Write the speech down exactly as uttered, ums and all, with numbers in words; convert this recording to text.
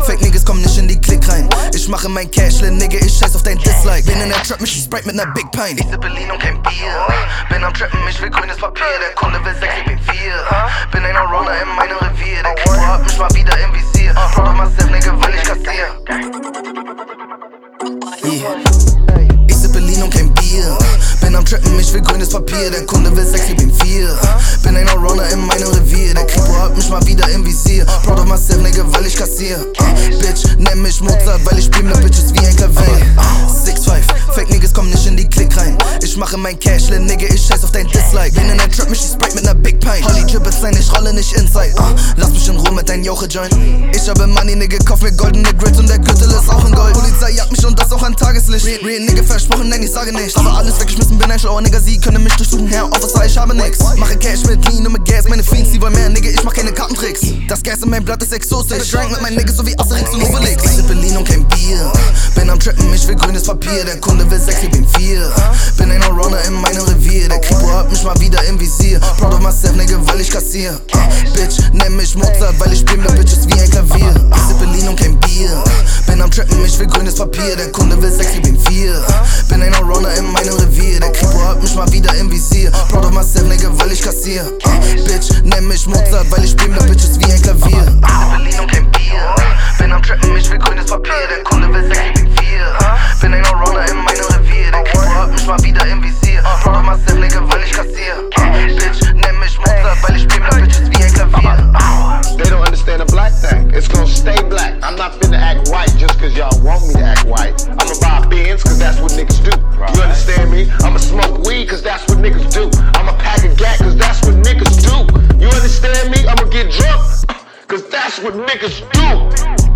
Fake Niggas kommen nicht in die Klick rein. Ich mache mein Cash, lil' Nigga, ich scheiß auf dein Dislike. Bin in der Trap, mich Sprite mit ner Big Pine. Ich sippe Lean und kein Bier. Bin am Trappen, ich will grünes Papier. Der Kunde will sechs, ich bin vier. Bin ein Allrounder in meinem Revier. Der Creeper hat mich mal wieder im Visier. Proud of myself, Nigga, weil ich kassier. Yeah. Ich sippe Lean und kein Bier. Bin am Trappen, ich will grünes Papier. Der Kunde will sechs, ich bin vier. Bin ein Allrounder in meinem Revier. Der Creeper hat mich mal wieder im Visier. Proud of myself, Nigga, weil ich kassier. uh, Bitch, nenn mich Mozart, weil ich spiel mit Bitches wie ein Klavier. six five, Fake Niggas kommen nicht in die Klick rein. Ich mache mein Cash, lil' Nigga, ich scheiß auf dein Dislike. Bin in der Trap, mich Sprite mit ner Big Pine. Holly Dribbels sein, ich rolle nicht inside. uh, Lass mich in Ruhe mit dein Joche-Joint. Ich habe Money, Nigga, kauf mir goldene Grills und der Gürtel ist auch in Gold. Polizei jagt mich und das auch an Tageslicht. Real, real Nigga, versprochen, nein, ich sage nicht. Aber alles weggeschmissen, bin ein schlauer Nigga, sie können mich durchsuchen, Herr Officer, ich habe nix. Mache Cash mit Lean und mit Gas, meine Fiends, die wollen mehr, Nigga, ich mach keine Kartentricks. Das Gas in meinem Blatt ist exotisch. Schrank mit meinen Niggas so wie Asterix und Obelix. Ich sippe Lean und kein Bier. Bin am Trappen, ich will grünes Papier. Der Kunde will sechs, ich bin vier. Bin ein Allrounder in meinem Revier. Der Creeper hat mich mal wieder im Visier. Proud of myself, Nigga, weil ich kassier. uh, Bitch, nenn mich Mozart, weil ich spiel mit Bitches wie ein Klavier. Ich sippe Lean und kein Bier. Bin am Trappen, ich will grünes Papier. Der Kunde will sechs, ich bin vier. Bin ein Allrounder in meinem Revier. Der Creeper hat mich mal wieder im Visier. Proud of myself, Nigga, weil ich kassier. uh, Bitch, nenn mich Mozart, weil ich spiel mit Bitches wie ein Klavier. Ich sippe Lean und kein Bier. Bin am Trappen, ich will grünes Papier. Der Kunde will sechs, ich bin vier. Bin ein Allrounder in meinem Revier. Der Creeper hat mich mal wieder im Visier. Proud of myself, Nigga, weil ich kassier. uh, Bitch, nenn mich Mozart, weil ich spiel mit Bitches wie ein Klavier. They don't understand the black thing. It's gonna stay black. I'm not finna act white just cause y'all want me to act white. I'ma buy Benz cause that's what niggas do. You understand me? I'ma smoke weed cause that's what niggas do. I'ma pack a gat cause that's what niggas do. You understand me? I'ma get drunk cause that's what niggas do.